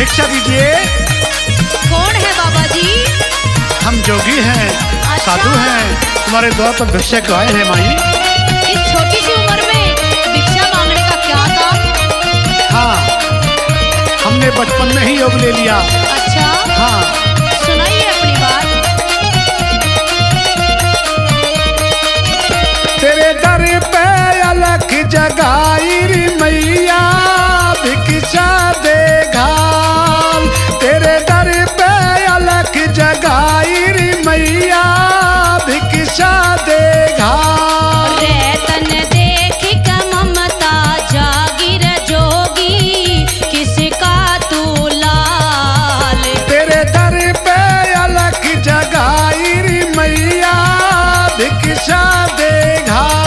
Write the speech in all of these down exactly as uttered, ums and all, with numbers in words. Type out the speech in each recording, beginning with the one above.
भिक्षा दीजिए। कौन है बाबा जी? हम जोगी हैं, अच्छा। साधु हैं, तुम्हारे द्वार पर भिक्षा को आए हैं माई। इस छोटी सी उम्र में भिक्षा मांगने का क्या काम? हाँ, हमने बचपन में ही योग ले लिया। अच्छा, हाँ, सुनाइए अपनी बात। तेरे दर पे अलख जगाई री मैया भिक्षा दे घाल। तेरे दर पे अलख जगाई री मैया भिक्षा दे घाल। रेतन देख के ममता जागिर जोगी, किसका तू लाल? तेरे दर पे अलख जगाई री मैया भिक्षा दे घाल।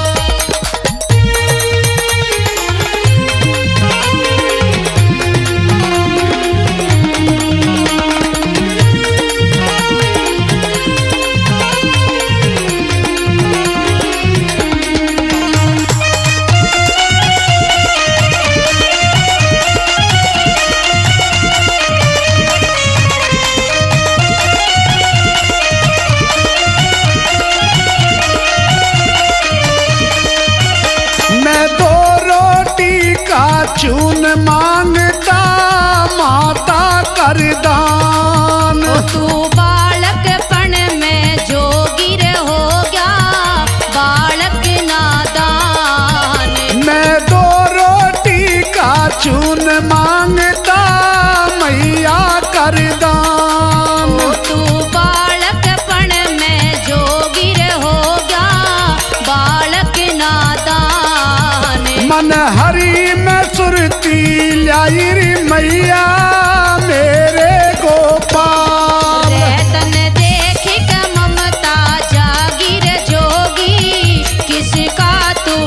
मैं दो रोटी का चून मांगता माता कर दान। तू बालकपन में जोगिर हो गया, बालक नादान। मैं दो रोटी का चून मांगता मैया कर दान। तू बालकपन में जोगिर हो गया, बालक नादान। मन हरि में सुरती लाई री मैया मेरे गोपाल। रेतन देख के ममता जागिर जोगी, किसका तू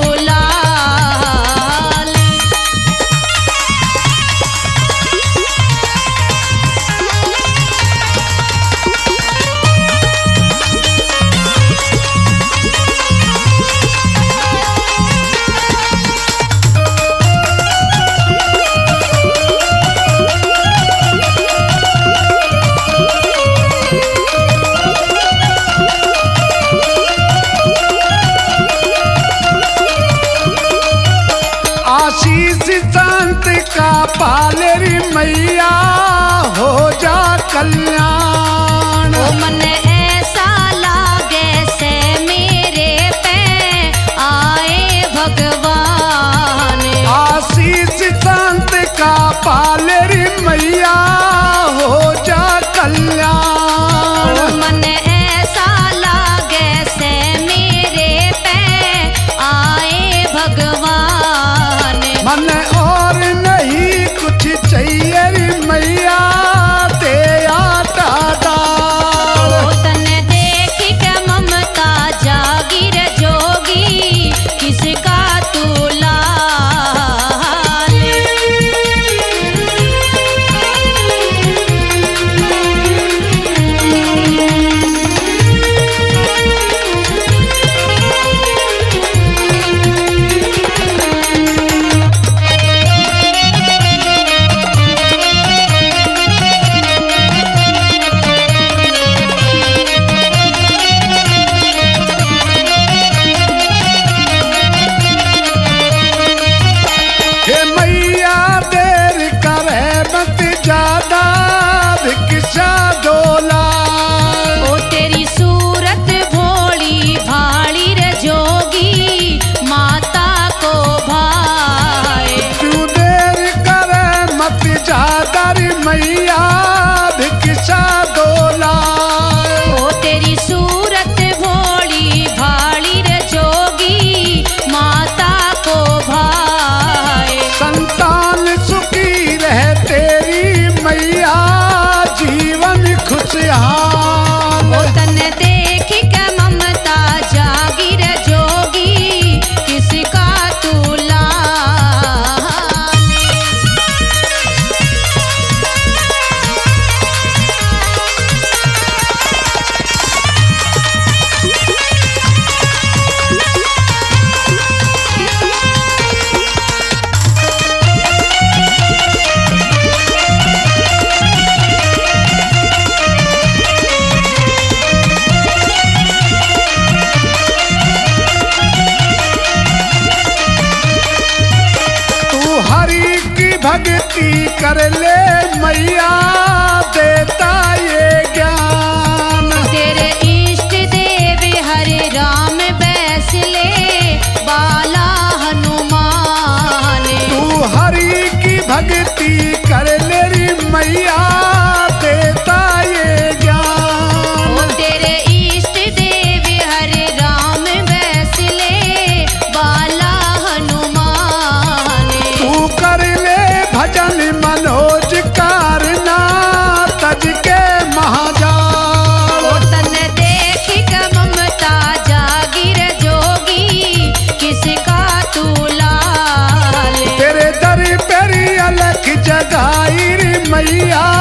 लाल? आशीष संत का पाले री मैया हो जा कल्याण। ओ मन ऐसा लागे से मेरे पे आए भगवान। आशीष संत का पाले री मैया हो जा कल्याण। ओ मन ऐसा लागे से मेरे पे आए भगवान। मन और नहीं कुछ चाहिए री मैया ते आटा दाल। ओ भक्ति कर ले मैया देता ये ज्ञान। तेरे इष्ट देव हरे राम बैसले बाला हनुमान। तू हरि की भक्ति कर ले री मैया देता ये ज्ञान। ओ तेरे इष्ट देव हरे राम बैसले बाला हनुमान। तू कर ले भजन मनोज कारना तज के महाजाल। ओ तन देख के ममता जागिर जोगी किसका तू लाल। तेरे दर पेरी अलख जगाई रे मैया